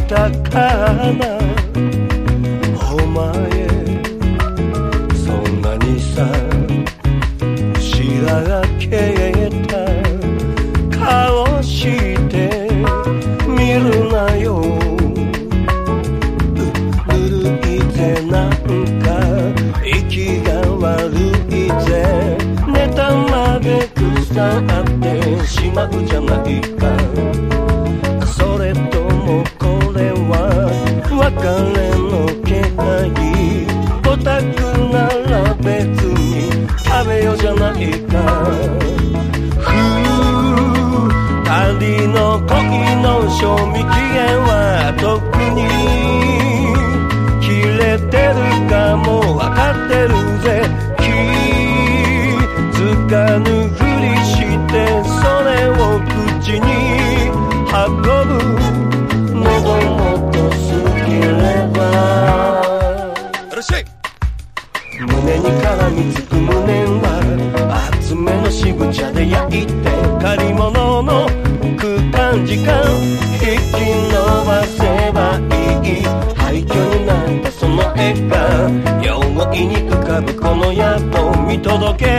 たかな。お前そんなにさしらけた顔して見るなよ。ぬるいぜなんか息が悪いぜ。寝たまで腐ってしまうじゃないか。それともこれは別れの気配。おたくなら別に食べようじゃないか。二人の恋の賞味期限は特に切れてるかもわかってるぜ。気づかぬふりしてそれを口に運ぶ。喉元すぎれば胸に絡みつく胸は厚めの渋茶で焼いて借り物の空間時間引き伸ばせばいい。廃墟になったその絵が容易に浮かぶこの宿見届け